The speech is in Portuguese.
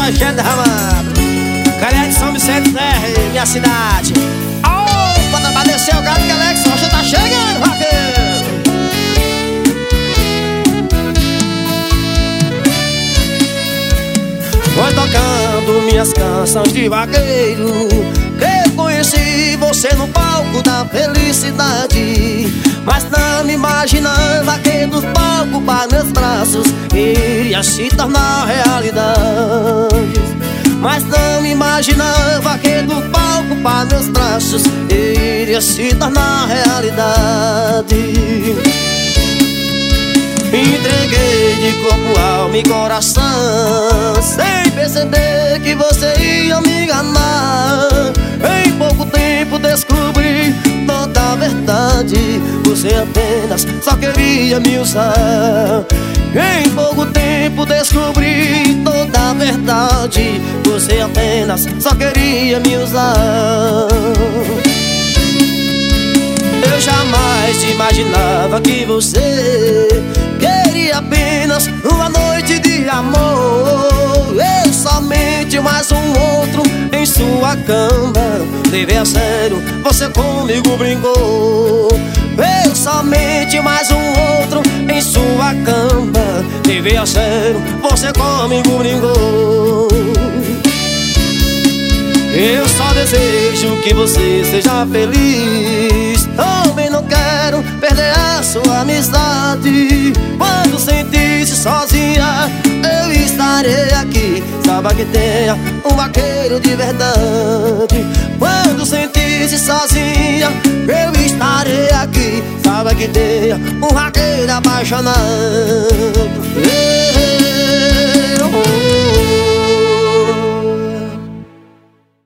Rogério derramado. Galera de São Vicente Terra, minha cidade. Oh, bota pra descer o gato que Alex Rocha tá chegando, vaqueiro. Foi tocando minhas canções de vaqueiro que eu conheci você no palco da felicidade. Mas não me imaginava que do palco para meus braços iria se tornar realidade. Mas não me imaginava que do palco para meus braços iria se tornar realidade. Entreguei de corpo, alma e coração, sem perceber que você ia me enganar. Em pouco tempo descobri toda a verdade. Você apenas só queria me usar. Em pouco tempo descobri toda a verdade. Você apenas só queria me usar. Eu jamais imaginava que você queria apenas uma noite de amor. Eu somente mais um outro em sua cama. Levei a sério, você comigo brincou. Eu somente mais um outro em sua cama. Levei a sério, você comigo brincou. Eu só desejo que você seja feliz. Também não quero perder a sua amizade. Quando sentir-se sozinha, eu estarei aqui. Saiba que tenha um vaqueiro de verdade. Quando sentir-se sozinha, eu estarei aqui. Saiba que tenha um vaqueiro apaixonado.